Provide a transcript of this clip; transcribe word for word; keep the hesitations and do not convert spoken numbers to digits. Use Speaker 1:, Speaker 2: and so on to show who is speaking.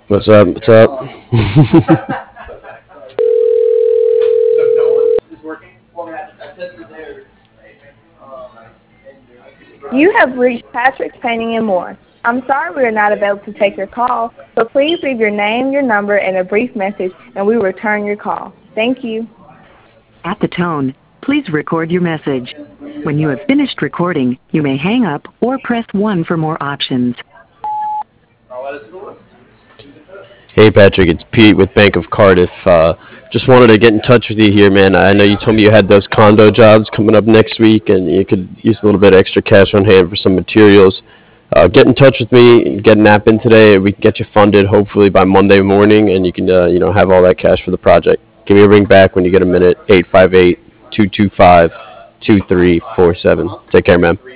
Speaker 1: What's up? What's up?
Speaker 2: You have reached Patrick's Painting and More. I'm sorry we are not available to take your call, but please leave your name, your number, and a brief message, and we will return your call. Thank you.
Speaker 3: At the tone, please record your message. When you have finished recording, you may hang up or press one for more options.
Speaker 1: Hey Patrick, it's Pete with Bank of Cardiff. Uh, just wanted to get in touch with you here, man. I know you told me you had those condo jobs coming up next week, and you could use a little bit of extra cash on hand for some materials. Uh, get in touch with me, get an app in today. We can get you funded hopefully by Monday morning, and you can uh, you know have all that cash for the project. Give me a ring back when you get a minute. eight five eight, two two five, two three four seven. Take care, man.